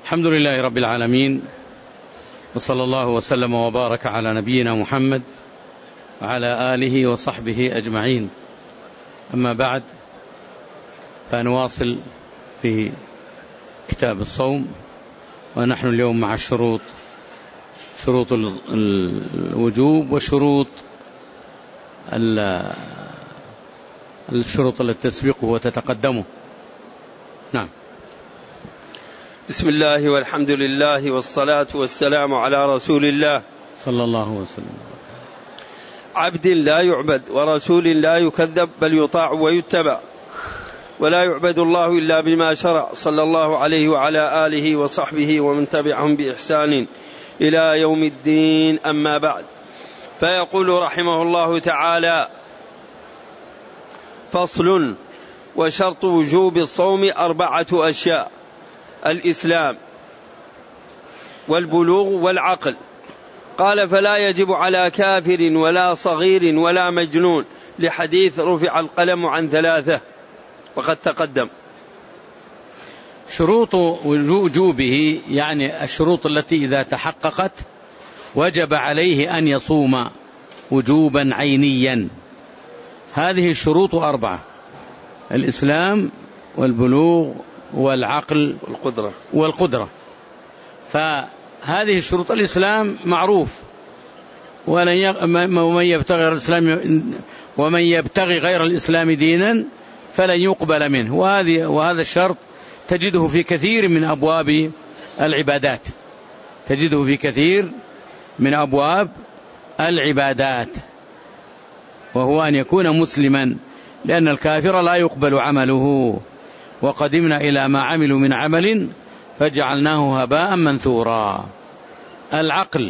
الحمد لله رب العالمين، وصلى الله وسلم وبارك على نبينا محمد وعلى آله وصحبه أجمعين. أما بعد، فنواصل في كتاب الصوم، ونحن اليوم مع شروط الوجوب وشروط الشروط التي تسبقه وتتقدمه. نعم. بسم الله والحمد لله والصلاة والسلام على رسول الله صلى الله وسلم. عبد لا يعبد ورسول لا يكذب بل يطاع ويتبع، ولا يعبد الله إلا بما شرع، صلى الله عليه وعلى آله وصحبه ومن تبعهم بإحسان إلى يوم الدين. أما بعد، فيقول رحمه الله تعالى: فصل: وشرط وجوب الصوم 4 أشياء: الإسلام والبلوغ والعقل. قال: فلا يجب على كافر ولا صغير ولا مجنون، لحديث رفع القلم عن 3، وقد تقدم. شروط وجوبه يعني الشروط التي إذا تحققت وجب عليه أن يصوم وجوبا عينيا. هذه الشروط 4: الإسلام والبلوغ والعقل والقدرة. فهذه الشروط: الإسلام معروف، ومن يبتغي غير الإسلام دينا فلن يقبل منه. وهذا الشرط تجده في كثير من أبواب العبادات، وهو أن يكون مسلما، لأن الكافر لا يقبل عمله. وقدمنا إلى ما عملوا من عمل فجعلناه هباء منثورا. العقل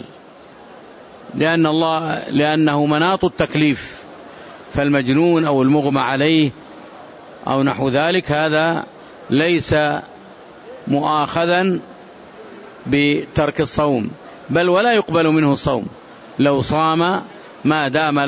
لأنه مناط التكليف، فالمجنون أو المغمى عليه أو نحو ذلك هذا ليس مؤاخذا بترك الصوم، بل ولا يقبل منه الصوم لو صام ما دام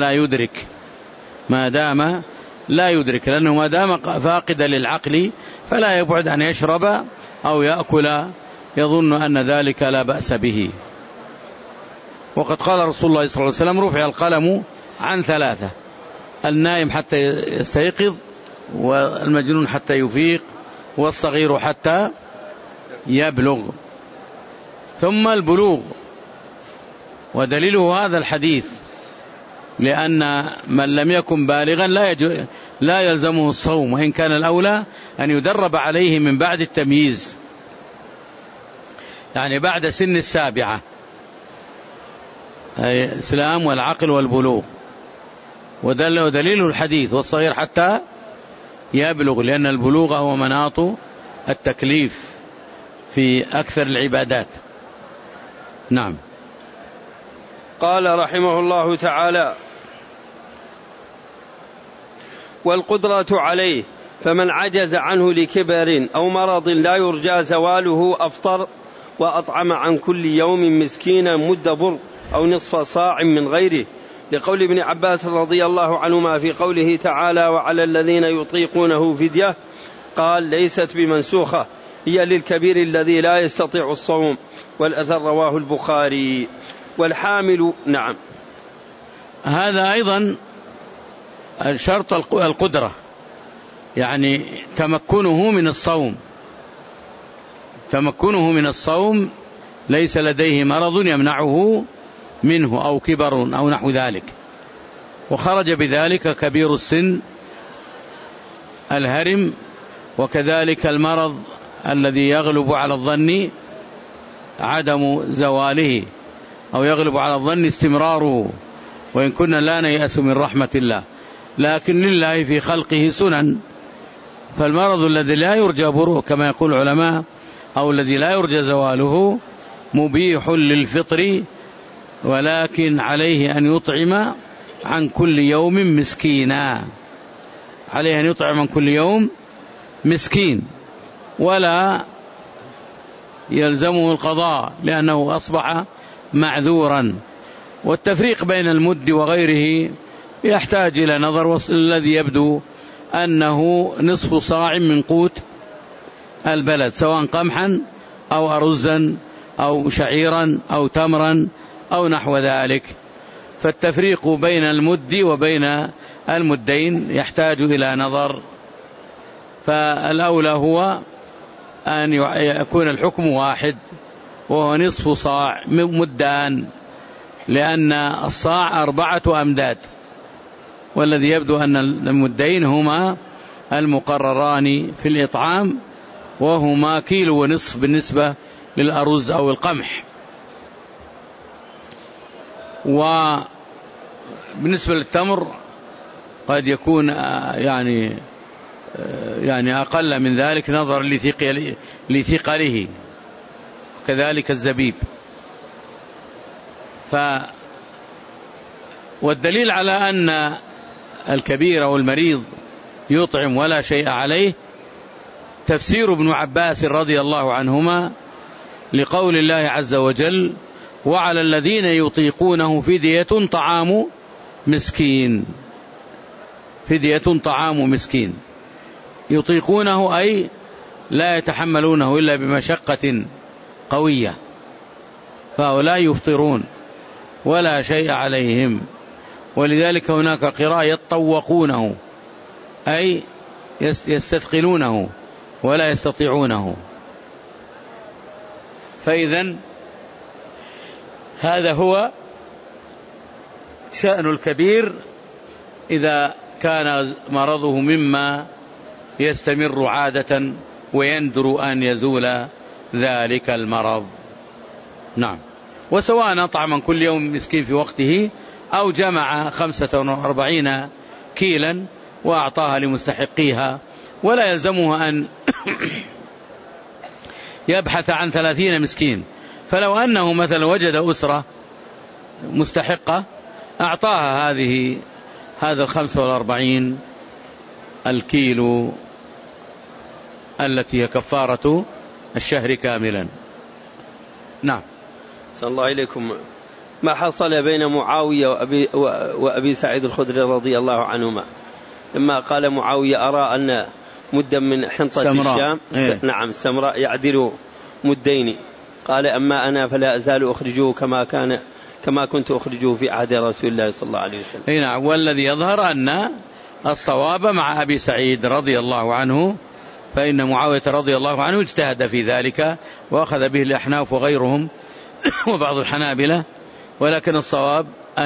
لا يدرك، لأنه ما دام فاقدا للعقل فلا يبعد أن يشرب أو يأكل يظن أن ذلك لا بأس به. وقد قال رسول الله صلى الله عليه وسلم: رفع القلم عن 3: النائم حتى يستيقظ، والمجنون حتى يفيق، والصغير حتى يبلغ. ثم البلوغ، ودليله هذا الحديث، لأن من لم يكن بالغا لا يلزمه الصوم، وإن كان الأولى أن يدرب عليه من بعد التمييز، يعني بعد سن 7، الإسلام والعقل والبلوغ. ودليله الحديث: والصغير حتى يبلغ، لأن البلوغ هو مناط التكليف في أكثر العبادات. نعم. قال رحمه الله تعالى: والقدرة عليه، فمن عجز عنه لكبر أو مرض لا يرجى زواله أفطر، وأطعم عن كل يوم مسكينا مد بر أو نصف صاع من غيره، لقول ابن عباس رضي الله عنهما في قوله تعالى: وعلى الذين يطيقونه فدية. قال: ليست بمنسوخة، هي للكبير الذي لا يستطيع الصوم. والأثر رواه البخاري. والحامل. نعم. هذا أيضا الشرط القدرة، يعني تمكنه من الصوم، ليس لديه مرض يمنعه منه أو كبر أو نحو ذلك. وخرج بذلك كبير السن، الهرم، وكذلك المرض الذي يغلب على الظن عدم زواله، أو يغلب على الظن استمراره، وإن كنا لا نيأس من رحمة الله، لكن لله في خلقه سنن. فالمرض الذي لا يرجى بره كما يقول العلماء، أو الذي لا يرجى زواله، مبيح للفطر، ولكن عليه أن يطعم عن كل يوم مسكينا، مسكين، ولا يلزمه القضاء لأنه أصبح معذورا. والتفريق بين المد وغيره يحتاج إلى نظر، الذي يبدو أنه نصف صاع من قوت البلد، سواء قمحا أو أرزا أو شعيرا أو تمرا أو نحو ذلك. فالتفريق بين المد وبين المدين يحتاج إلى نظر، فالأولى هو أن يكون الحكم واحد وهو نصف صاع مدان، لأن الصاع 4 أمداد، والذي يبدو أن المدين هما المقرران في الإطعام، وهما 1.5 كيلو بالنسبة للأرز أو القمح. وبالنسبة للتمر قد يكون يعني أقل من ذلك نظرا لثقله، كذلك الزبيب. والدليل على أن الكبير والمريض يطعم ولا شيء عليه تفسير ابن عباس رضي الله عنهما لقول الله عز وجل: وعلى الذين يطيقونه فدية طعام مسكين. فدية طعام مسكين، يطيقونه أي لا يتحملونه إلا بمشقة قوية، فهؤلاء يفطرون ولا شيء عليهم. ولذلك هناك قراءة يتطوقونه أي يستثقلونه ولا يستطيعونه. فإذن هذا هو شأن الكبير إذا كان مرضه مما يستمر عادة ويندر أن يزول ذلك المرض. نعم. وسواء أطعم كل يوم مسكين في وقته أو جمع 45 كيلا وأعطاها لمستحقيها، ولا يلزمه أن يبحث عن 30 مسكين. فلو أنه مثلا وجد أسرة مستحقة أعطاها هذا 45 الكيلو التي هي كفارة الشهر كاملا. نعم. صلى الله إليكم. ما حصل بين معاوية وأبي سعيد الخدري رضي الله عنهما لما قال معاوية: أرى أن مدا من حنطة الشام نعم سمراء يعدل مدين، قال: أما أنا فلا أزال أخرجه كما كنت أخرجه في عهد رسول الله صلى الله عليه وسلم. نعم. والذي يظهر أن الصواب مع أبي سعيد رضي الله عنه، فإن معاوية رضي الله عنه اجتهد في ذلك وأخذ به الأحناف وغيرهم وبعض الحنابلة، ولكن الصواب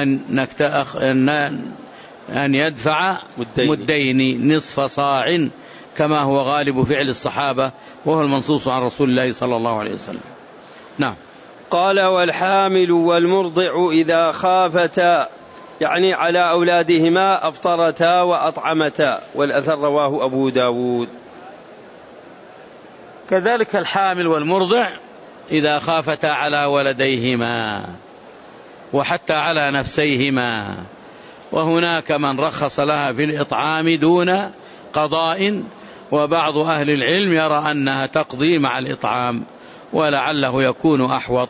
أن يدفع مدين نصف صاع كما هو غالب فعل الصحابة، وهو المنصوص عن رسول الله صلى الله عليه وسلم. نعم. قال: والحامل والمرضع إذا خافتا، يعني على أولادهما، أفطرتا وأطعمتا. والأثر رواه أبو داود. كذلك الحامل والمرضع إذا خافتا على ولديهما وحتى على نفسيهما. وهناك من رخص لها في الإطعام دون قضاء، وبعض أهل العلم يرى أنها تقضي مع الإطعام، ولعله يكون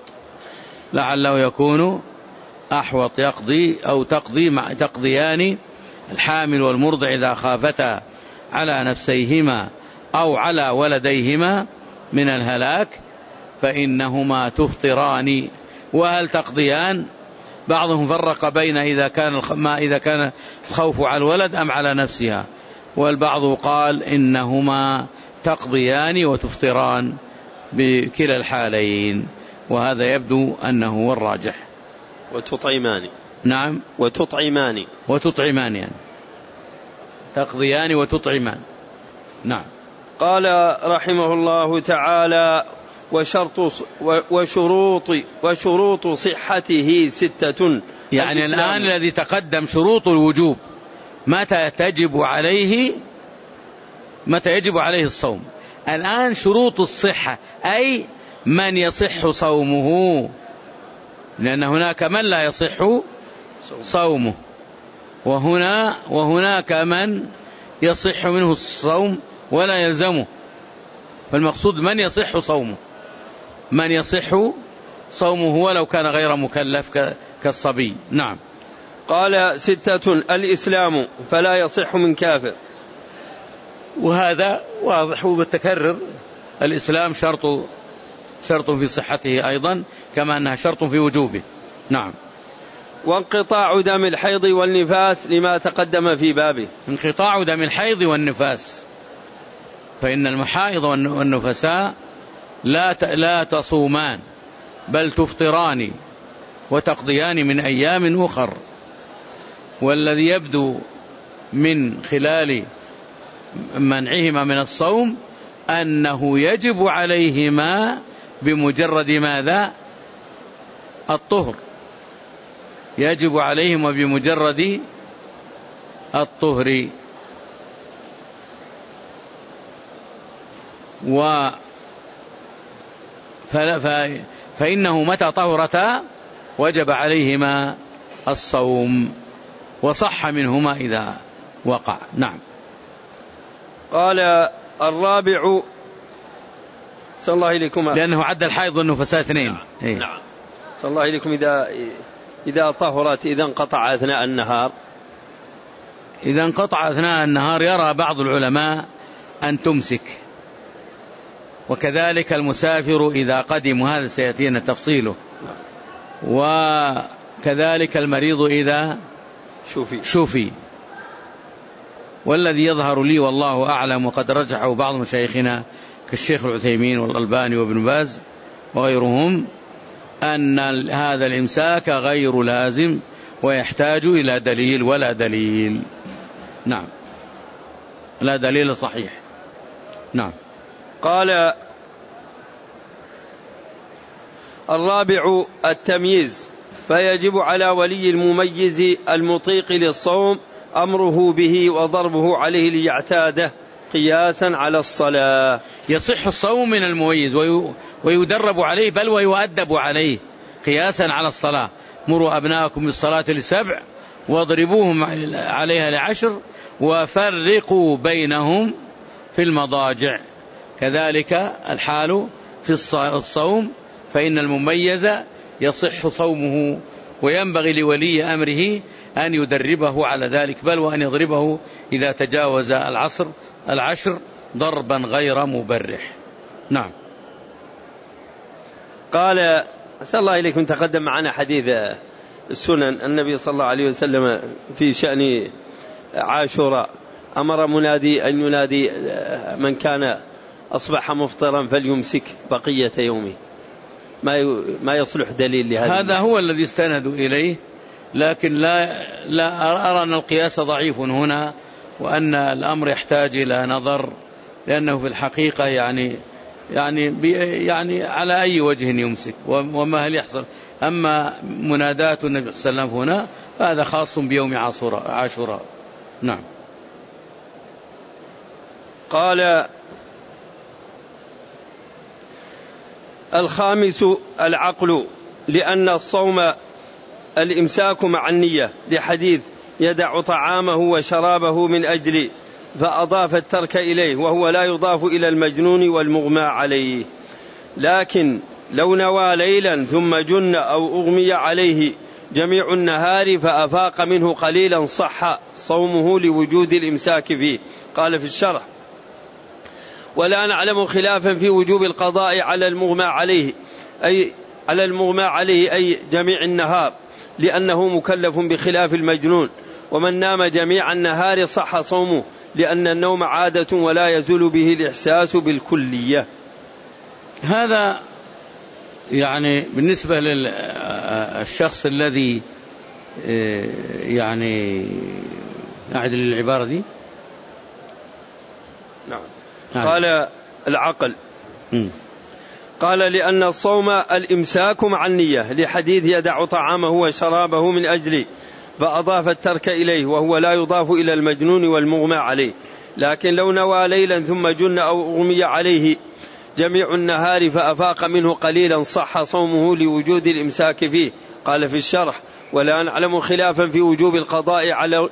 أحوط يقضي أو تقضيان الحامل والمرضع إذا خافتا على نفسيهما أو على ولديهما من الهلاك فإنهما تفطران. وهل تقضيان؟ بعضهم فرق بين إذا كان الخوف على الولد أم على نفسها، والبعض قال إنهما تقضيان وتفطران بكلا الحالين، وهذا يبدو أنه هو الراجح. وتطعمان. نعم. وتطعمان يعني تقضيان وتطعمان. نعم. قال رحمه الله تعالى: وشروط صحته 6. يعني الآن الذي تقدم شروط الوجوب، متى يجب عليه الصوم. الآن شروط الصحة، أي من يصح صومه، لأن هناك من لا يصح صومه، وهناك من يصح منه الصوم ولا يلزمه. فالمقصود من يصح صومه ولو كان غير مكلف كالصبي. نعم. قال: 6. الإسلام، فلا يصح من كافر. وهذا واضح ومتكرر. الإسلام شرط في صحته أيضا كما أنها شرط في وجوبه. نعم. وانقطاع دم الحيض والنفاس لما تقدم في بابه. انقطاع دم الحيض والنفاس، فإن المحائض والنفساء لا تصومان بل تفطران وتقضيان من أيام أخر، والذي يبدو من خلال منعهما من الصوم أنه يجب عليهما بمجرد ماذا؟ الطهر، يجب عليهما بمجرد الطهر. فإنه متى طهرتا وجب عليهما الصوم، وصح منهما إذا وقع. نعم. قال الرابع صلى الله إليكم، لأنه عد الحائض والنفساء اثنين. نعم. نعم. صلى الله إليكم، إذا طهرت إذا انقطع أثناء النهار. إذا انقطع أثناء النهار يرى بعض العلماء أن تمسك، وكذلك المسافر إذا قدم، هذا سيأتينا تفصيله، وكذلك المريض إذا شفي. والذي يظهر لي والله أعلم وقد رجحه بعض مشايخنا كالشيخ العثيمين والألباني وابن باز وغيرهم أن هذا الإمساك غير لازم ويحتاج إلى دليل ولا دليل. نعم، لا دليل صحيح. نعم. قال الرابع التمييز، فيجب على ولي المميز المطيق للصوم أمره به وضربه عليه ليعتاده قياسا على الصلاة. يصح الصوم من المميز ويدرب عليه بل ويؤدب عليه قياسا على الصلاة. مروا أبناءكم بالصلاة ل7 واضربوهم عليها ل10 وفرقوا بينهم في المضاجع. كذلك الحال في الصوم، فإن المميز يصح صومه وينبغي لولي أمره أن يدربه على ذلك، بل وأن يضربه إذا تجاوز العشر ضربا غير مبرح. نعم. قال أسأل الله إليكم، تقدم معنا حديث السنن النبي صلى الله عليه وسلم في شأن عاشوراء، أمر منادي أن ينادي من كان أصبح مفطرا فليمسك بقية يومه. ما يصلح دليل لهذا. هذا هو الذي استندوا إليه، لكن لا أرى أن القياس ضعيف هنا، وأن الأمر يحتاج إلى نظر، لأنه في الحقيقة يعني على أي وجه يمسك وما هل يحصل. أما منادات النبي صلى الله عليه وسلم هنا فهذا خاص بيوم عاشوراء. نعم. قال الخامس العقل، لأن الصوم الإمساك مع النية، لحديث يدع طعامه وشرابه من أجل، فأضاف الترك إليه، وهو لا يضاف إلى المجنون والمغمى عليه. لكن لو نوى ليلا ثم جن أو أغمي عليه جميع النهار فأفاق منه قليلا صح صومه لوجود الإمساك فيه. قال في الشرح: ولا نعلم خلافا في وجوب القضاء على المغمى عليه أي جميع النهار، لأنه مكلف بخلاف المجنون. ومن نام جميع النهار صح صومه، لأن النوم عادة ولا يزول به الإحساس بالكلية. هذا يعني بالنسبة للشخص الذي يعني أعدل العبارة دي. نعم. قال العقل. قال لأن الصوم الإمساك مع النية، لحديث يدع طعامه وشرابه من أجله، فأضاف الترك إليه، وهو لا يضاف إلى المجنون والمغمى عليه. لكن لو نوى ليلا ثم جن أو أغمي عليه جميع النهار فأفاق منه قليلا صح صومه لوجود الإمساك فيه. قال في الشرح: ولا نعلم خلافا في وجوب القضاء على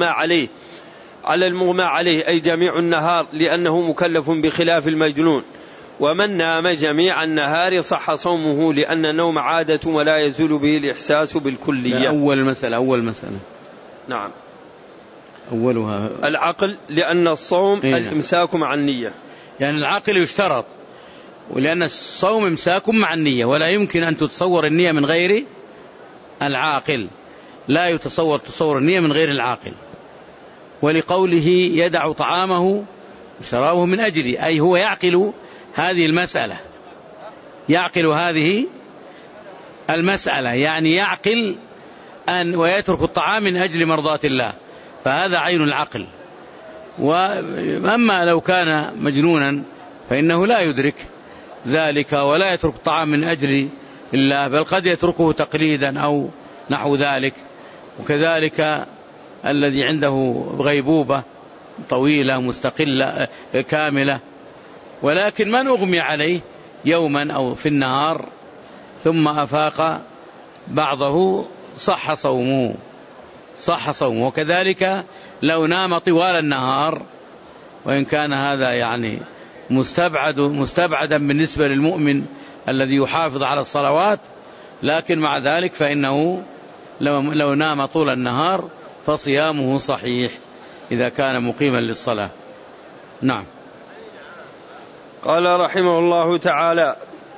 المغمى عليه أي جميع النهار، لأنه مكلف بخلاف المجنون. ومن نام جميع النهار صح صومه، لأن النوم عادة ولا يزول به الإحساس بالكلية. أول مسألة. نعم. أولها العقل، لأن الصوم الإمساك مع النية. يعني العقل يشترط ولأن الصوم امساك مع النية، ولا يمكن أن تتصور النية من غير العاقل، لا يتصور تصور النية من غير العاقل. ولقوله يدع طعامه وشرابه من أجلي، أي هو يعقل هذه المسألة، يعقل هذه المسألة، يعني يعقل أن ويترك الطعام من أجل مرضاة الله، فهذا عين العقل. وأما لو كان مجنونا فإنه لا يدرك ذلك ولا يترك الطعام من أجل الله، بل قد يتركه تقليدا أو نحو ذلك. وكذلك الذي عنده غيبوبة طويلة مستقلة كاملة، ولكن من أغمي عليه يوما أو في النهار ثم أفاق بعضه صح صومه، صح صومه. وكذلك لو نام طوال النهار، وإن كان هذا يعني مستبعدا بالنسبة للمؤمن الذي يحافظ على الصلوات، لكن مع ذلك فإنه لو نام طول النهار فصيامه صحيح إذا كان مقيما للصلاة. نعم. قال رحمه الله تعالى: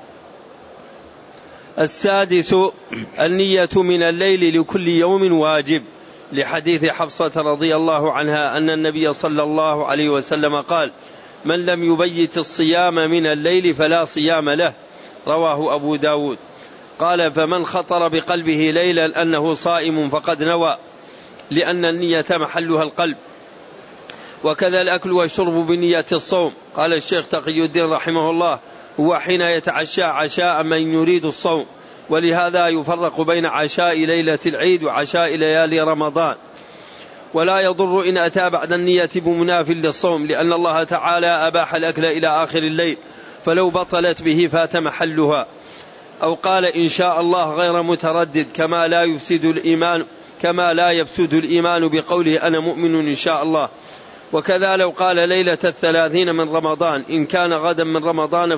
السادس النية من الليل لكل يوم واجب، لحديث حفصة رضي الله عنها أن النبي صلى الله عليه وسلم قال: من لم يبيت الصيام من الليل فلا صيام له، رواه أبو داود. قال: فمن خطر بقلبه ليلا أنه صائم فقد نوى، لأن النية محلها القلب، وكذا الأكل والشرب بنية الصوم. قال الشيخ تقي الدين رحمه الله: هو حين يتعشى عشاء من يريد الصوم، ولهذا يفرق بين عشاء ليلة العيد وعشاء ليالي رمضان. ولا يضر إن أتى بعد النية بمناف للصوم، لأن الله تعالى أباح الأكل إلى آخر الليل، فلو بطلت به فات محلها. أو قال إن شاء الله غير متردد، كما لا يفسد الإيمان بقوله أنا مؤمن إن شاء الله. وكذا لو قال ليلة 30 من رمضان إن كان غدا من رمضان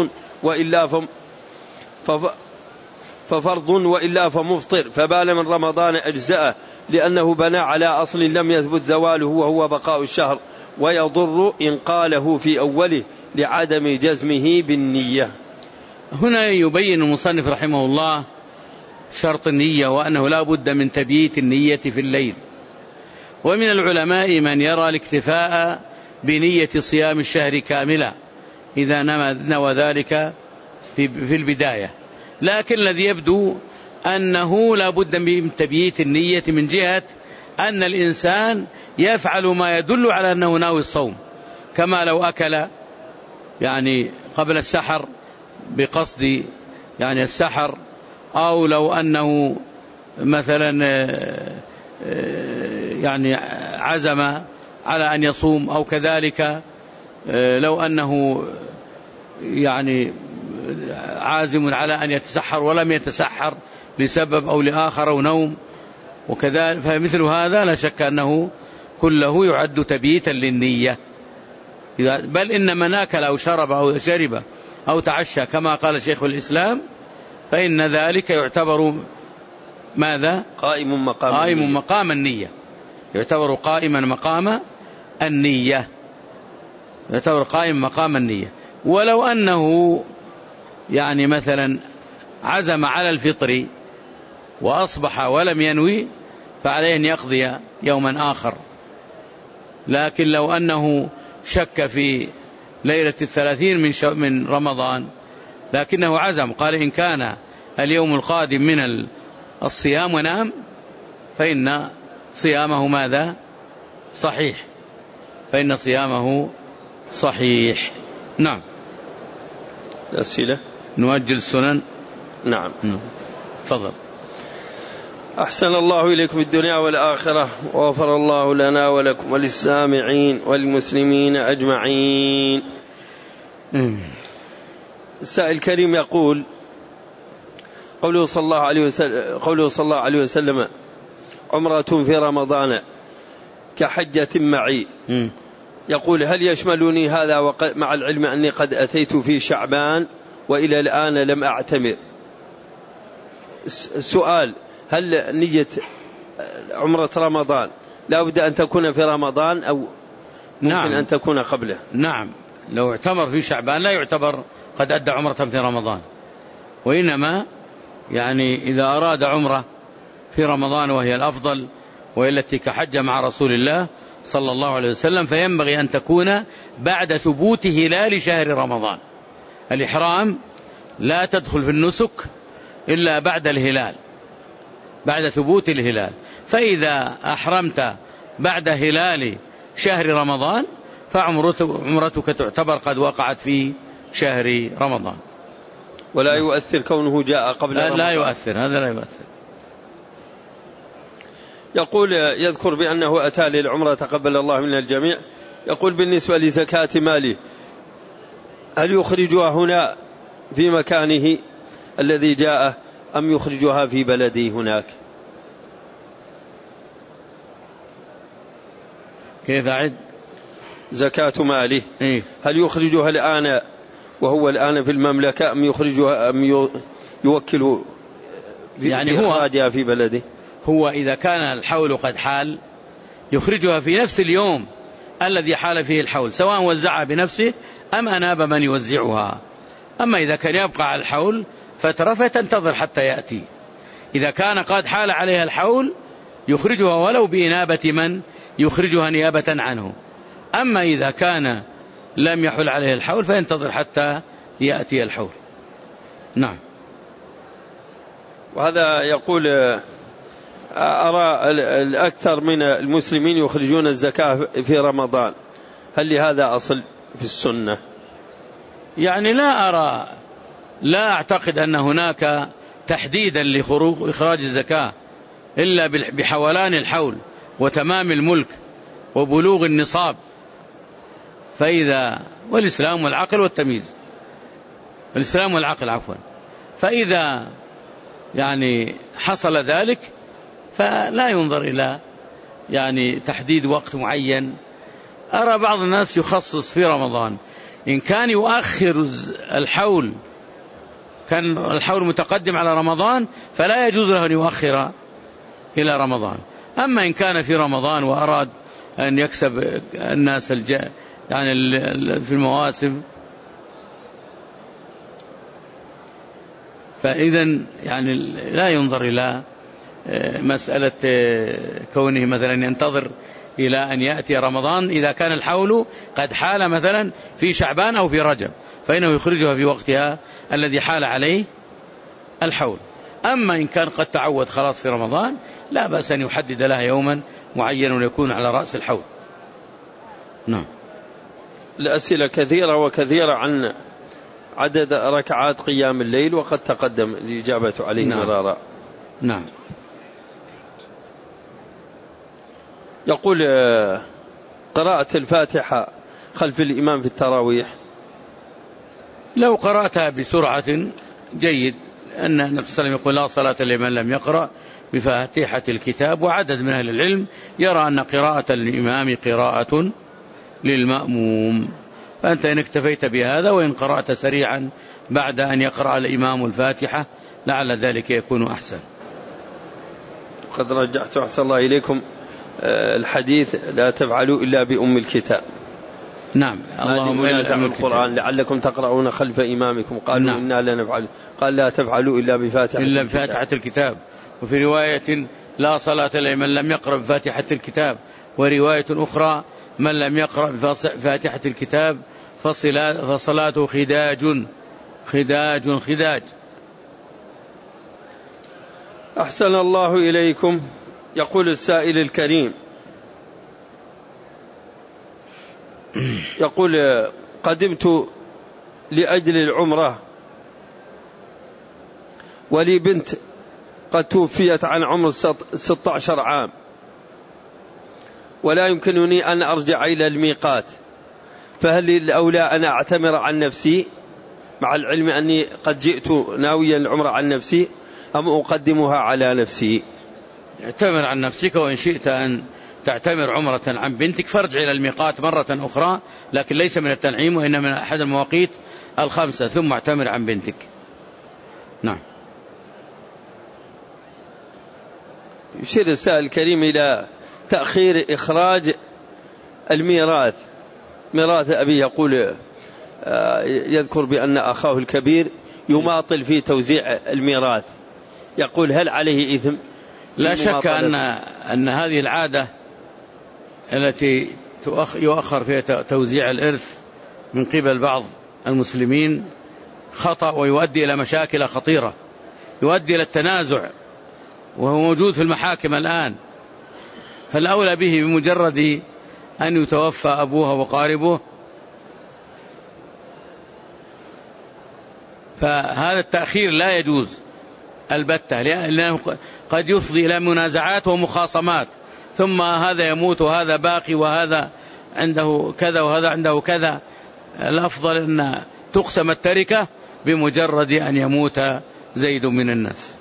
ففرض وإلا فمفطر، فبال من رمضان أجزأه، لأنه بنى على أصل لم يثبت زواله وهو بقاء الشهر. ويضر إن قاله في أوله لعدم جزمه بالنية. هنا يبين المصنف رحمه الله شرط النية، وأنه لا بد من تبييت النية في الليل. ومن العلماء من يرى الاكتفاء بنية صيام الشهر كاملا إذا نوى ذلك في البداية، لكن الذي يبدو أنه لا بد من تبييت النية من جهة أن الإنسان يفعل ما يدل على أنه ناوي الصوم، كما لو أكل يعني قبل السحر بقصد يعني السحر، أو لو أنه مثلا يعني عزم على أن يصوم، أو كذلك لو أنه يعني عازم على أن يتسحر ولم يتسحر لسبب أو لآخر أو نوم، وكذلك فمثل هذا لا شك أنه كله يعد تبييتا للنية. بل إن من أكل أو شرب أو شرب أو تعشى كما قال شيخ الإسلام فإن ذلك يعتبر ماذا؟ قائم مقام النية، يعتبر قائما مقام النية، يعتبر قائم مقام النية. ولو أنه يعني مثلا عزم على الفطر وأصبح ولم ينوي فعليه أن يقضي يوما آخر. لكن لو أنه شك في ليلة 30 من رمضان لكنه عزم، قال إن كان اليوم القادم من الصيام ونام فإن صيامه ماذا؟ صحيح، فإن صيامه صحيح. نعم. الأسئلة نؤجل السنن. نعم. تفضل. أحسن الله إليكم الدنيا والآخرة، وغفر الله لنا ولكم وللسامعين والمسلمين أجمعين. السائل الكريم يقول: قوله صلى الله عليه وسلم عمرة في رمضان كحجة معي، يقول: هل يشملني هذا مع العلم أني قد أتيت في شعبان وإلى الآن لم أعتمر؟ السؤال: هل نية عمرة رمضان لا بد أن تكون في رمضان أو ممكن أن تكون قبله؟ نعم، لو اعتمر في شعبان لا يعتبر قد أدى عمرة في رمضان، وإنما يعني إذا أراد عمرة في رمضان وهي الأفضل وهي التي كحج مع رسول الله صلى الله عليه وسلم، فينبغي أن تكون بعد ثبوت هلال شهر رمضان. الإحرام لا تدخل في النسك إلا بعد الهلال، بعد ثبوت الهلال. فإذا أحرمت بعد هلال شهر رمضان فعمرتك تعتبر قد وقعت في شهر رمضان. ولا يؤثر كونه جاء قبل رمضان. لا يؤثر، هذا لا يؤثر. يقول يذكر بأنه أتى للعمرة تقبل الله من الجميع. يقول بالنسبة لزكاة ماله هل يخرجها هنا في مكانه الذي جاء أم يخرجها في بلده هناك؟ كيف أعد؟ زكاة ماله هل يخرجها الآن وهو الآن في المملكة أم يخرجها أم يوكل يعني إخراجها في بلده؟ هو إذا كان الحول قد حال يخرجها في نفس اليوم الذي حال فيه الحول، سواء وزعها بنفسه أم أناب من يوزعها. أما إذا كان يبقى على الحول فترة فتنتظر حتى يأتي. إذا كان قد حال عليها الحول يخرجها ولو بإنابة من يخرجها نيابة عنه. أما إذا كان لم يحل عليه الحول فينتظر حتى يأتي الحول. نعم. وهذا يقول أرى الأكثر من المسلمين يخرجون الزكاة في رمضان، هل لهذا أصل في السنة؟ يعني لا أعتقد أن هناك تحديدا لإخراج الزكاة إلا بحولان الحول وتمام الملك وبلوغ النصاب. فإذا والإسلام والعقل والتمييز، الإسلام والعقل عفوا، فإذا يعني حصل ذلك فلا ينظر إلى يعني تحديد وقت معين. أرى بعض الناس يخصص في رمضان، إن كان يؤخر الحول، كان الحول متقدم على رمضان فلا يجوز له أن يؤخر إلى رمضان. أما إن كان في رمضان وأراد أن يكسب الناس يعني في المواسم فإذا يعني لا ينظر إلى مسألة كونه مثلا ينتظر إلى أن يأتي رمضان. إذا كان الحول قد حال مثلا في شعبان أو في رجب فإنه يخرجها في وقتها الذي حال عليه الحول. أما إن كان قد تعود خلاص في رمضان لا بأس أن يحدد لها يوما معين يكون على رأس الحول. نعم. الأسئلة كثيرة وكثيرة عن عدد ركعات قيام الليل وقد تقدم الإجابة عليه مرارا. نعم. يقول قراءة الفاتحة خلف الإمام في التراويح لو قرأتها بسرعة جيد، أن النبي صلى الله عليه وسلم يقول لا صلاة لمن لم يقرأ بفاتحة الكتاب، وعدد من أهل العلم يرى أن قراءة الإمام قراءة للمأموم. فأنت إن اكتفيت بهذا وإن قرأت سريعا بعد أن يقرأ الإمام الفاتحة لعل ذلك يكون أحسن. قد رجعت أحسن الله إليكم الحديث لا تفعلوا إلا بأم الكتاب. نعم. اللهم إلا القرآن لعلكم تقرؤون خلف إمامكم قالوا نعم. إنا لا نفعل، قال لا تفعلوا إلا بفاتحة الكتاب. وفي رواية لا صلاة لمن لم يقرأ بفاتحة الكتاب، ورواية أخرى من لم يقرأ بفاتحة الكتاب فصلاته خداج. أحسن الله إليكم. يقول السائل الكريم، يقول قدمت لأجل العمرة ولي بنت قد توفيت عن عمر 16 عام ولا يمكنني أن أرجع إلى الميقات، فهل الأولى أن أعتمر عن نفسي مع العلم أني قد جئت ناويا العمرة عن نفسي أم أقدمها على نفسي؟ اعتمر عن نفسك، وإن شئت أن تعتمر عمرة عن بنتك فارجع إلى الميقات مرة أخرى، لكن ليس من التنعيم وإنما من أحد المواقيت الخمسة، ثم اعتمر عن بنتك. نعم. يشير السائل الكريم إلى تأخير إخراج الميراث، ميراث أبي. يقول يذكر بأن أخاه الكبير يماطل في توزيع الميراث، يقول هل عليه إثم؟ لا شك أن هذه العادة التي يؤخر فيها توزيع الإرث من قبل بعض المسلمين خطأ، ويؤدي إلى مشاكل خطيرة، يؤدي إلى التنازع، وهو موجود في المحاكم الآن. فالأولى به بمجرد أن يتوفى أبوها وقاربه، فهذا التأخير لا يجوز البتة، لأنه قد يفضي إلى منازعات ومخاصمات، ثم هذا يموت وهذا باقي وهذا عنده كذا وهذا عنده كذا. الأفضل أن تقسم التركة بمجرد أن يموت زيد من الناس.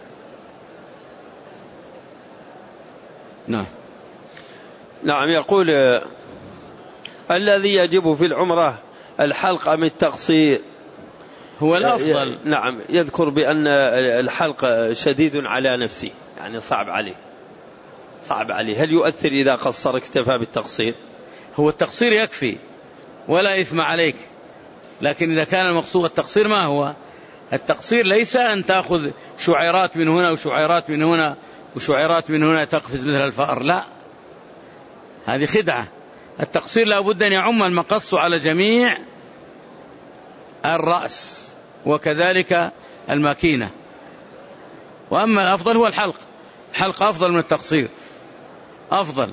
نعم. يقول الذي يجب في العمرة الحلق أم التقصير؟ هو الأفضل. نعم. يذكر بأن الحلق شديد على نفسه، يعني صعب عليه. هل يؤثر إذا قصر اكتفى بالتقصير؟ هو التقصير يكفي ولا إثم عليك، لكن إذا كان المقصود التقصير، ما هو التقصير؟ ليس أن تأخذ شعيرات من هنا وشعيرات من هنا وشعيرات من هنا تقفز مثل الفأر، لا، هذه خدعة. التقصير لا بد أن يعم المقص على جميع الرأس، وكذلك الماكينة. وأما الأفضل هو الحلق أفضل من التقصير، أفضل.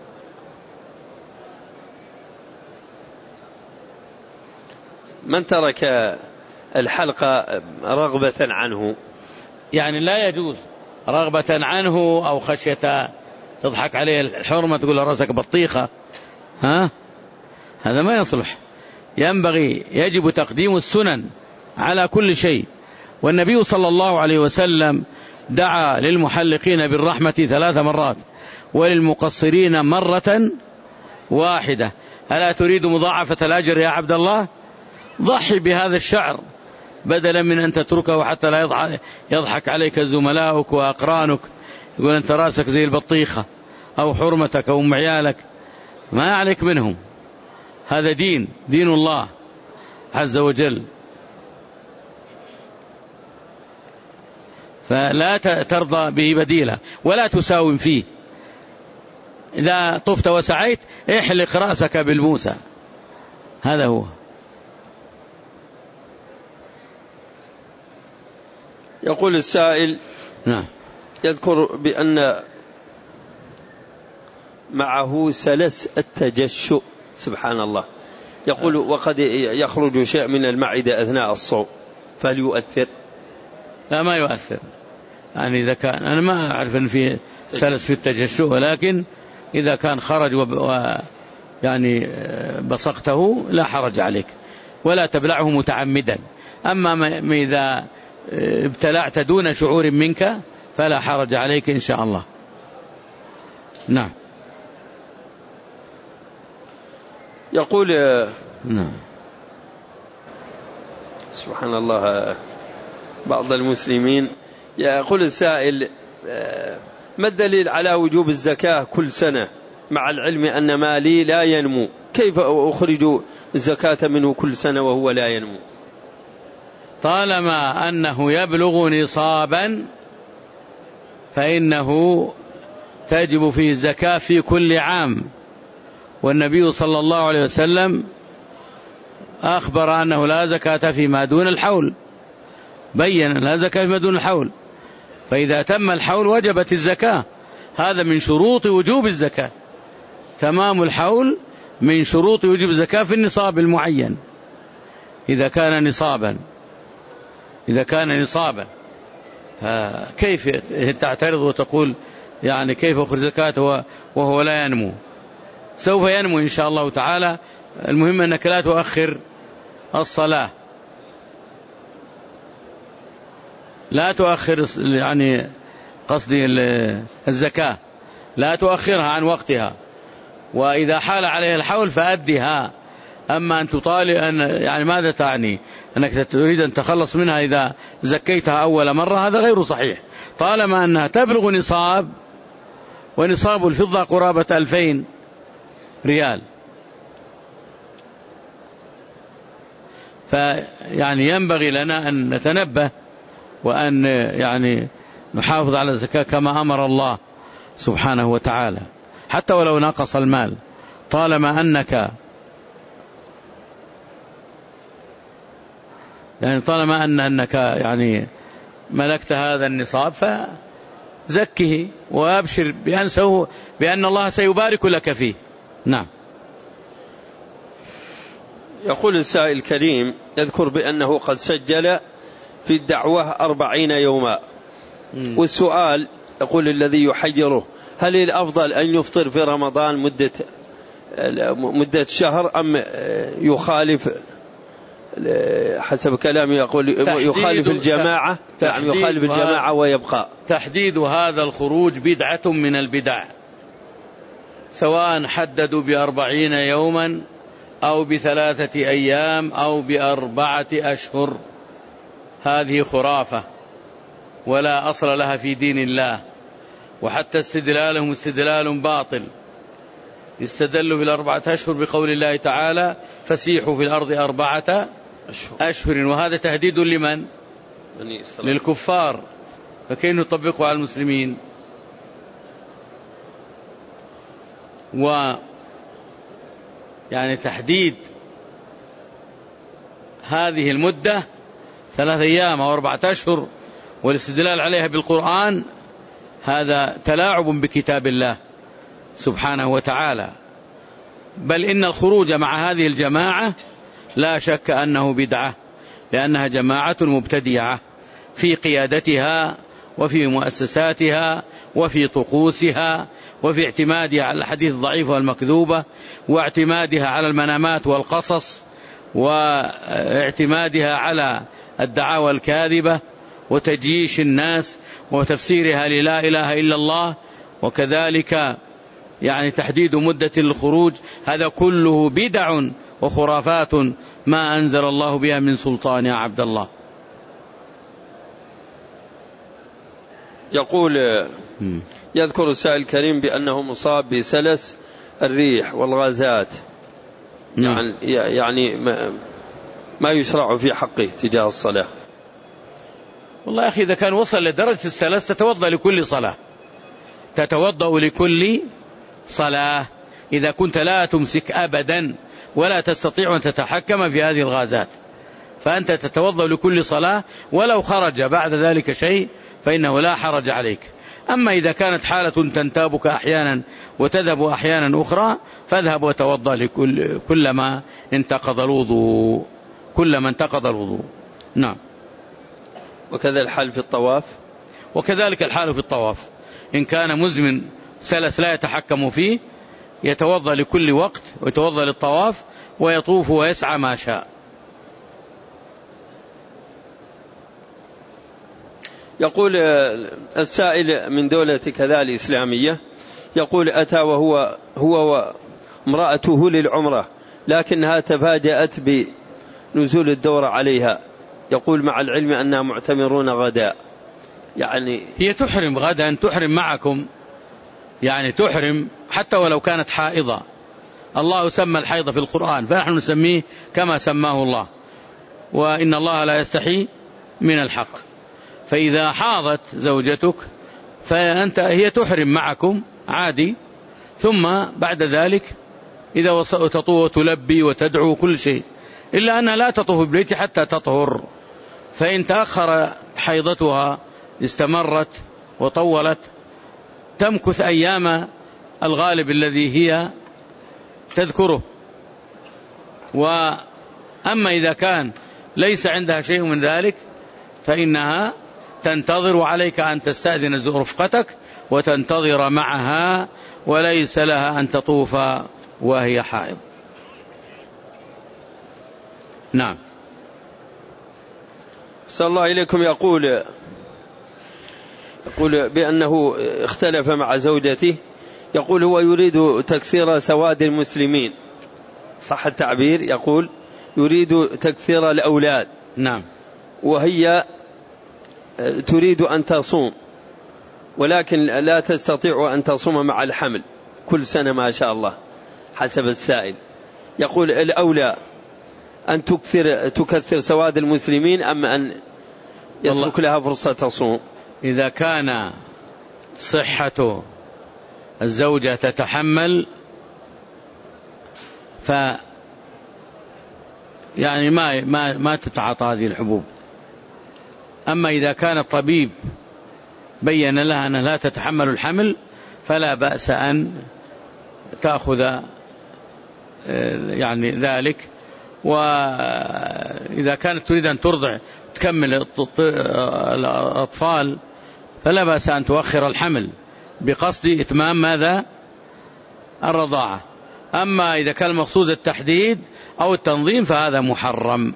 من ترك الحلق رغبة عنه، يعني لا يجوز رغبة عنه أو خشية تضحك عليه الحرمة تقول له رأسك بطيخة، هذا ما يصلح. يجب تقديم السنن على كل شيء. والنبي صلى الله عليه وسلم دعا للمحلقين بالرحمة 3 مرات وللمقصرين مرة واحدة. ألا تريد مضاعفة الأجر يا عبد الله؟ ضحي بهذا الشعر بدلا من أن تتركه حتى لا يضحك عليك زملاؤك وأقرانك، يقول أنت رأسك زي البطيخة أو حرمتك أو عيالك، ما عليك منهم. هذا دين الله عز وجل. فلا ترضى به بديلا ولا تساوم فيه. إذا طفت وسعيت احلق رأسك بالموسى، هذا هو. يقول السائل يذكر بأن معه سلس التجشؤ، سبحان الله، يقول وقد يخرج شيء من المعدة أثناء الصوم، فهل يؤثر؟ لا، ما يؤثر. يعني إذا كان، أنا ما أعرف أن في سلس في التجشؤ، ولكن إذا كان خرج يعني بصقته لا حرج عليك، ولا تبلعه متعمدا. أما إذا ابتلعت دون شعور منك فلا حرج عليك إن شاء الله. نعم. يقول سبحان الله، بعض المسلمين، يقول السائل ما الدليل على وجوب الزكاة كل سنة مع العلم أن مالي لا ينمو؟ كيف أخرج الزكاة منه كل سنة وهو لا ينمو؟ طالما أنه يبلغ نصابا فإنه تجب فيه الزكاة في كل عام. والنبي صلى الله عليه وسلم أخبر أنه لا زكاة فيما دون الحول، بين لا زكاة فيما دون الحول، فإذا تم الحول وجبت الزكاة. هذا من شروط وجوب الزكاة، تمام الحول من شروط وجوب الزكاة في النصاب المعين. إذا كان نصابا فكيف تعترض وتقول يعني كيف أخرج زكاة وهو لا ينمو؟ سوف ينمو إن شاء الله تعالى. المهم أنك لا تؤخر الصلاة، لا تؤخر، يعني قصدي الزكاة لا تؤخرها عن وقتها، وإذا حال عليها الحول فأدها. أما أن تطالب يعني ماذا تعني؟ أنك تريد أن تخلص منها إذا زكيتها أول مرة، هذا غير صحيح. طالما أنها تبلغ نصاب، ونصاب الفضة قرابة 2000 ريال، فيعني ينبغي لنا أن نتنبه وأن يعني نحافظ على الزكاة كما أمر الله سبحانه وتعالى، حتى ولو نقص المال، طالما أنك يعني ملكت هذا النصاب فزكه وأبشر بأن الله سيبارك لك فيه. نعم. يقول السائل الكريم يذكر بأنه قد سجل في الدعوة 40 يوما، والسؤال يقول الذي يحيره: هل الأفضل أن يفطر في رمضان مدة شهر أم يخالف حسب كلامه يقول يخالف الجماعة؟ نعم، يخالف الجماعة ويبقى. تحديد هذا الخروج بدعة من البدع، سواء حددوا ب40 يوما أو ب3 أيام أو ب4 أشهر، هذه خرافة ولا أصل لها في دين الله، وحتى استدلالهم استدلال باطل. استدلوا ب4 أشهر بقول الله تعالى: فسيحوا في الأرض 4 أشهر، وهذا تهديد لمن؟ للكفار، فكيف نطبقه على المسلمين؟ يعني تحديد هذه المدة 3 أيام أو 4 أشهر والاستدلال عليها بالقرآن، هذا تلاعب بكتاب الله سبحانه وتعالى. بل إن الخروج مع هذه الجماعة لا شك أنه بدعة، لأنها جماعة مبتدعة في قيادتها وفي مؤسساتها وفي طقوسها وفي اعتمادها على الحديث الضعيف والمكذوبة، واعتمادها على المنامات والقصص، واعتمادها على الدعاوى الكاذبة، وتجييش الناس، وتفسيرها للا إله إلا الله. وكذلك يعني تحديد مدة الخروج، هذا كله بدع وخرافات ما أنزل الله بها من سلطان يا عبد الله. يقول يذكر السائل الكريم بأنه مصاب بسلس الريح والغازات، يعني ما يشرع في حقه تجاه الصلاة. والله يا أخي، إذا كان وصل لدرجة السلس تتوضأ لكل صلاة، تتوضأ لكل صلاة إذا كنت لا تمسك أبدا ولا تستطيع أن تتحكم في هذه الغازات، فأنت تتوضأ لكل صلاة، ولو خرج بعد ذلك شيء فإنه لا حرج عليك. أما إذا كانت حالة تنتابك أحيانا وتذهب أحيانا أخرى، فاذهب وتوضأ كلما انتقض الوضوء. نعم. وكذا الحال في الطواف. وكذلك الحال في الطواف، إن كان مزمن سلس لا يتحكم فيه، يتوضأ لكل وقت ويتوضأ للطواف ويطوف ويسعى ما شاء. يقول السائل من دولة كذا الإسلامية، يقول: أتى وهو وامرأته للعمرة، لكنها تفاجأت بنزول الدورة عليها. يقول: مع العلم أننا معتمرون غدا. يعني هي تحرم غدا، تحرم معكم، يعني تحرم حتى ولو كانت حائضة. الله سمى الحيض في القرآن، فنحن نسميه كما سماه الله، وإن الله لا يستحي من الحق. فإذا حاضت زوجتك هي تحرم معكم عادي، ثم بعد ذلك إذا تطوف تلبي وتدعو كل شيء، إلا أنها لا تطوف بالبيت حتى تطهر. فإن تأخر حيضتها استمرت وطولت، تمكث أيام الغالب الذي هي تذكره. وأما إذا كان ليس عندها شيء من ذلك فإنها تنتظر، عليك أن تستأذن رفقتك وتنتظر معها، وليس لها أن تطوف وهي حائض. نعم. صلى الله إليكم. يقول بأنه اختلف مع زوجته، يقول هو يريد تكثير سواد المسلمين، صح التعبير، يقول يريد تكثير الأولاد. نعم. وهي تريد أن تصوم، ولكن لا تستطيع أن تصوم مع الحمل كل سنة ما شاء الله حسب السائل. يقول الأولى أن تكثر سواد المسلمين أم أن يترك لها فرصة تصوم؟ إذا كان صحة الزوجة تتحمل يعني ما تتعاطى هذه الحبوب. أما إذا كان الطبيب بين لها أنها لا تتحمل الحمل فلا بأس أن تأخذ يعني ذلك. وإذا كانت تريد أن ترضع تكمل الأطفال فلا بأس أن تؤخر الحمل بقصد إتمام ماذا؟ الرضاعة. أما إذا كان المقصود التحديد أو التنظيم فهذا محرم.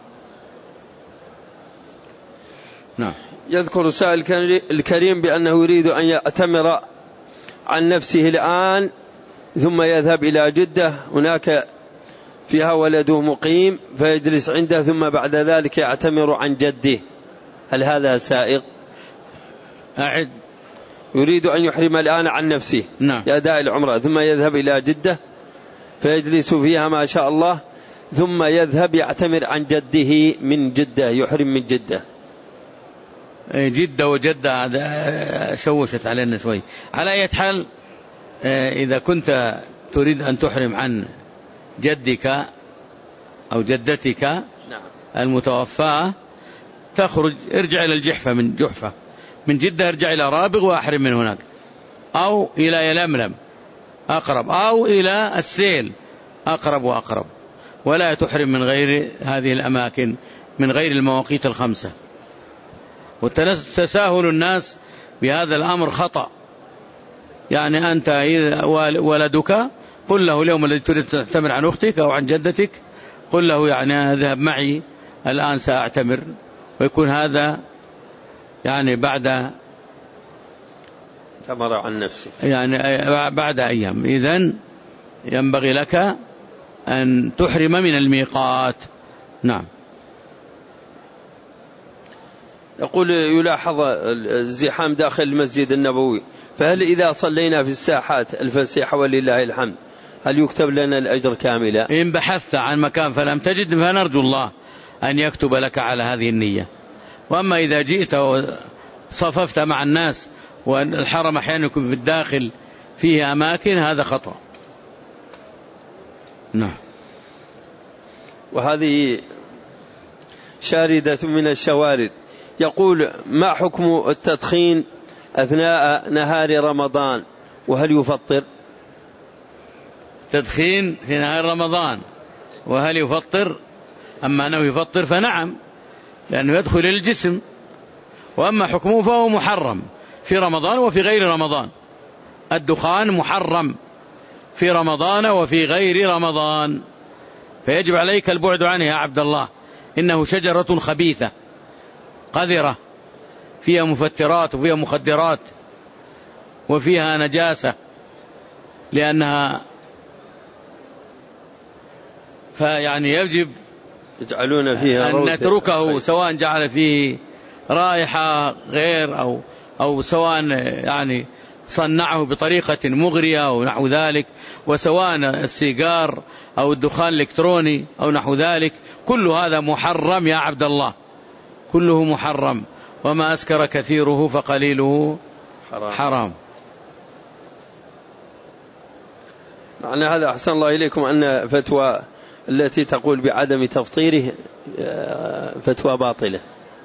نعم. يذكر السائل الكريم بأنه يريد أن يأتمر عن نفسه الآن ثم يذهب إلى جدة هناك فيها ولده مقيم فيجلس عنده ثم بعد ذلك يعتمر عن جده، هل هذا سائغ؟ أعد. يريد أن يحرم الآن عن نفسه نعم. لأداء العمرة ثم يذهب إلى جدة فيجلس فيها ما شاء الله ثم يذهب يعتمر عن جده من جدة، يحرم من جدة. جدة وجدة شوشت علينا شوي. على أي حال إذا كنت تريد أن تحرم عن جدك أو جدتك المتوفاة تخرج ارجع إلى الجحفة، من جحفة من جدة ارجع إلى رابغ وأحرم من هناك، أو إلى يلملم أقرب، أو إلى السيل أقرب وأقرب، ولا تحرم من غير هذه الأماكن من غير المواقيت الخمسة. وتساهل الناس بهذا الأمر خطأ. يعني أنت إذا ولدك قل له اليوم الذي تريد تعتمر عن أختك أو عن جدتك قل له يعني اذهب معي الآن سأعتمر، ويكون هذا يعني بعد تمر عن نفسه يعني بعد أيام. إذن ينبغي لك أن تحرم من الميقات. نعم. يقول يلاحظ الزحام داخل المسجد النبوي، فهل إذا صلينا في الساحات الفسيحة ولله الحمد هل يكتب لنا الأجر كاملا؟ إن بحثت عن مكان فلم تجد فنرجو الله أن يكتب لك على هذه النية. وأما إذا جئت وصففت مع الناس والحرم أحيانا يكون في الداخل فيه أماكن هذا خطأ. نعم. وهذه شاردة من الشوارد. يقول ما حكم التدخين أثناء نهار رمضان وهل يفطر؟ تدخين في نهار رمضان وهل يفطر؟ أما أنه يفطر فنعم لأنه يدخل الجسم. وأما حكمه فهو محرم في رمضان وفي غير رمضان. الدخان محرم في رمضان وفي غير رمضان، فيجب عليك البعد عنه يا عبد الله. إنه شجرة خبيثة قذرة فيها مفترات وفيها مخدرات وفيها نجاسة لأنها فيعني يجب يجعلون فيها أن نتركه سواء جعل فيه رائحة غير أو سواء يعني صنعه بطريقة مغرية أو نحو ذلك، وسواء السيجار أو الدخان الإلكتروني أو نحو ذلك، كل هذا محرم يا عبد الله، كله محرم. وما أسكر كثيره فقليله حرام. معنى هذا أحسن الله إليكم أن فتوى التي تقول بعدم تفطيره فتوى باطلة.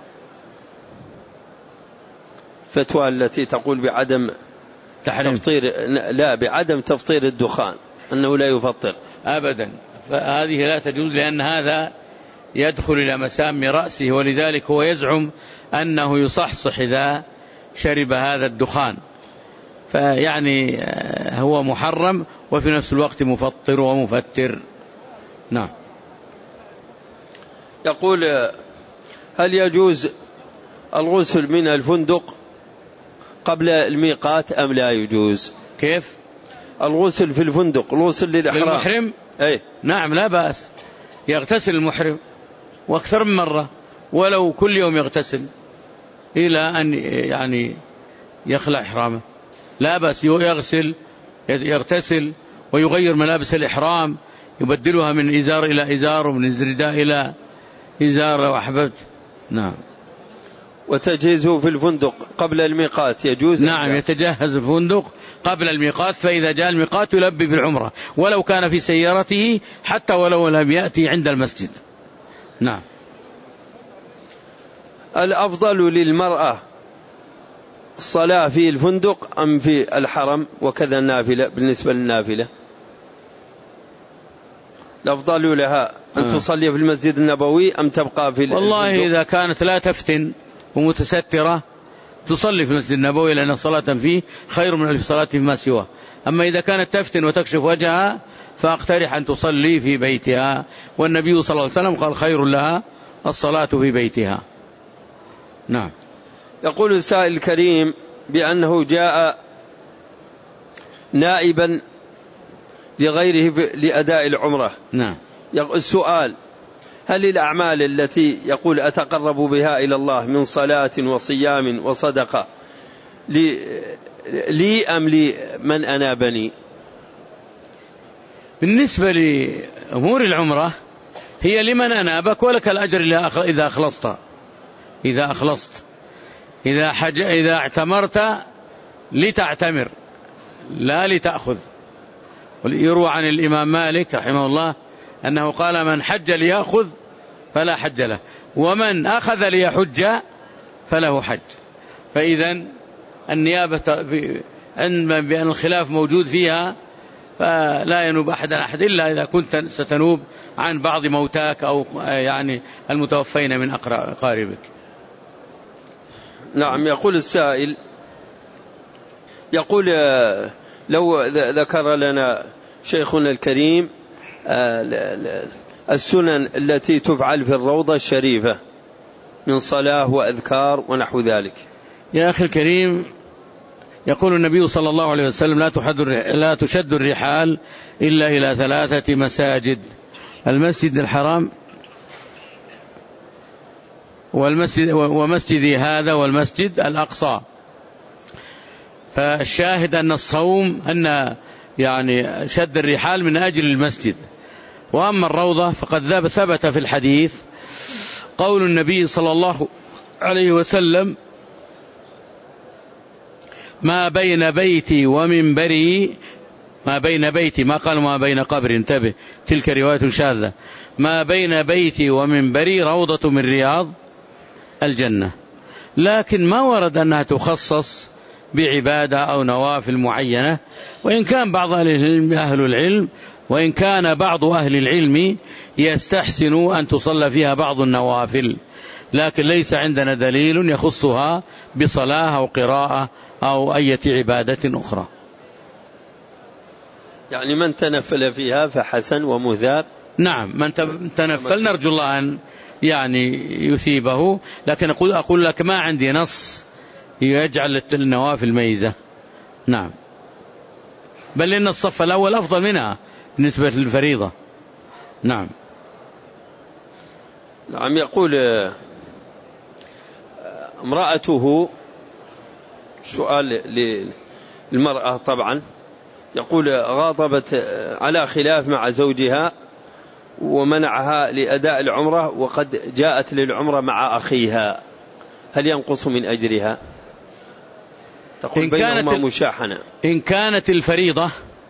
فتوى التي تقول بعدم تفطير لا بعدم تفطير الدخان أنه لا يفطر أبدا، فهذه لا تجوز لأن هذا يدخل إلى مسام رأسه، ولذلك هو يزعم أنه يصحصح إذا شرب هذا الدخان، فيعني هو محرم وفي نفس الوقت مفطر ومفتر. نعم. يقول هل يجوز الغسل من الفندق قبل الميقات أم لا يجوز؟ كيف الغسل في الفندق، الغسل للمحرم؟ أي نعم لا بأس، يغتسل المحرم وأكثر من مرة ولو كل يوم يغتسل إلى أن يعني يخلع إحرامه، لا بأس يغتسل ويغير ملابس الإحرام، يبدلها من إزار إلى إزار ومن رداء إلى إزار لو أحببت. نعم. وتجهيزه في الفندق قبل الميقات يجوز؟ نعم، يتجهز الفندق قبل الميقات، فإذا جاء الميقات يلبي بالعمرة ولو كان في سيارته حتى ولو لم يأتي عند المسجد. نعم. الأفضل للمرأة الصلاة في الفندق أم في الحرم؟ وكذا النافلة، بالنسبة للنافلة الأفضل لها أن تصلي في المسجد النبوي أم تبقى في الفندق؟ والله إذا كانت لا تفتن ومتسترة تصلي في المسجد النبوي، لأن الصلاة فيه خير من 1000 صلاة فيما سواه. أما إذا كانت تفتن وتكشف وجهها فأقترح أن تصلي في بيتها، والنبي صلى الله عليه وسلم قال خير لها الصلاة في بيتها. نعم. يقول السائل الكريم بأنه جاء نائبا لغيره لأداء العمرة. نعم. السؤال: هل الأعمال التي يقول أتقرب بها إلى الله من صلاة وصيام وصدقة لي أم لمن أنابني؟ بالنسبة لأمور العمرة هي لمن أنابك، ولك الأجر إذا أخلصت. إذا اعتمرت لتعتمر لا لتأخذ. يروى عن الإمام مالك رحمه الله أنه قال: من حج ليأخذ فلا حج له، ومن أخذ ليحج فله حج. فإذا النيابة بأن الخلاف موجود فيها، فلا ينوب أحد إلا إذا كنت ستنوب عن بعض موتاك أو يعني المتوفين من أقاربك. نعم. يقول السائل، يقول: لو ذكر لنا شيخنا الكريم السنن التي تفعل في الروضة الشريفة من صلاة وأذكار ونحو ذلك. يا أخي الكريم، يقول النبي صلى الله عليه وسلم: لا تشد الرحال إلا إلى 3 مساجد: المسجد الحرام ومسجدي هذا والمسجد الأقصى. فالشاهد أن الصوم أن يعني شد الرحال من أجل المسجد. وأما الروضة فقد ثبت في الحديث قول النبي صلى الله عليه وسلم: ما بين بيتي ومنبري، ما بين بيتي، ما قال ما بين قبر، انتبه، تلك رواية شاذة، ما بين بيتي ومنبري روضة من رياض الجنة. لكن ما ورد أنها تخصص بعبادة أو نوافل معينة، وإن كان بعض أهل العلم وإن كان بعض أهل العلم يستحسن أن تصلى فيها بعض النوافل، لكن ليس عندنا دليل يخصها بصلاة أو قراءة أو أي عبادة أخرى. يعني من تنفل فيها فحسن ومذاب. نعم، من تنفل نرجو الله أن يعني يثيبه، لكن أقول لك ما عندي نص يجعل النوافل ميزة. نعم، بل إن الصف الأول أفضل منها بالنسبة للفريضة. نعم. نعم. يقول امرأته، سؤال للمرأة طبعا، يقول: غاضبت على خلاف مع زوجها ومنعها لأداء العمرة وقد جاءت للعمرة مع أخيها، هل ينقص من أجرها؟ تقول بينهما مشاحنة. إن كانت الفريضة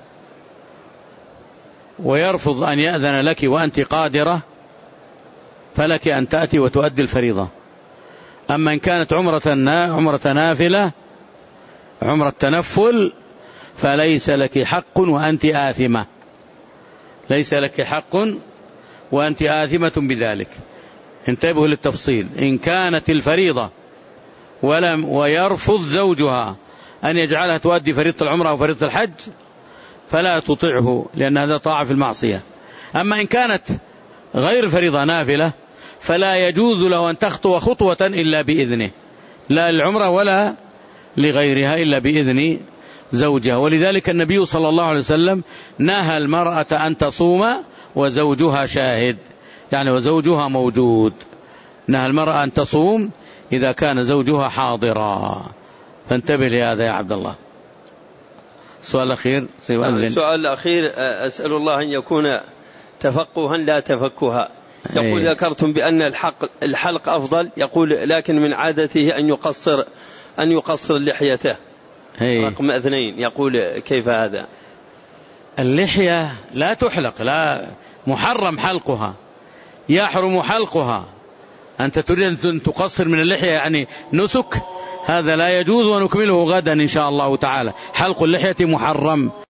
ويرفض أن يأذن لك وأنت قادرة فلك أن تأتي وتؤدي الفريضة. أما إن كانت عمرة نافلة، عمرة تنفل، فليس لك حق وأنت آثمة، ليس لك حق وأنت آثمة بذلك. انتبهوا للتفصيل. إن كانت الفريضة ويرفض زوجها أن يجعلها تؤدي فريضة العمرة أو فريضة الحج فلا تطيعه، لأن هذا طاعة في المعصية. أما إن كانت غير فريضة نافلة فلا يجوز له أن تخطو خطوة إلا بإذنه، لا للعمرة ولا لغيرها إلا بإذن زوجها. ولذلك النبي صلى الله عليه وسلم نهى المرأة أن تصوم وزوجها شاهد، يعني وزوجها موجود. نهى المرأة أن تصوم إذا كان زوجها حاضرا، فانتبه لهذا يا عبد الله. السؤال الأخير. السؤال الأخير، أسأل الله أن يكون تفقها لا تفكها. يقول ذكرتم بأن الحلق أفضل، يقول لكن من عادته أن يقصر لحيته. رقم 2 يقول كيف هذا؟ اللحية لا تحلق، لا، محرم حلقها، يحرم حلقها. أنت تريد أن تقصر من اللحية يعني نسك، هذا لا يجوز، ونكمله غدا إن شاء الله تعالى. حلق اللحية محرم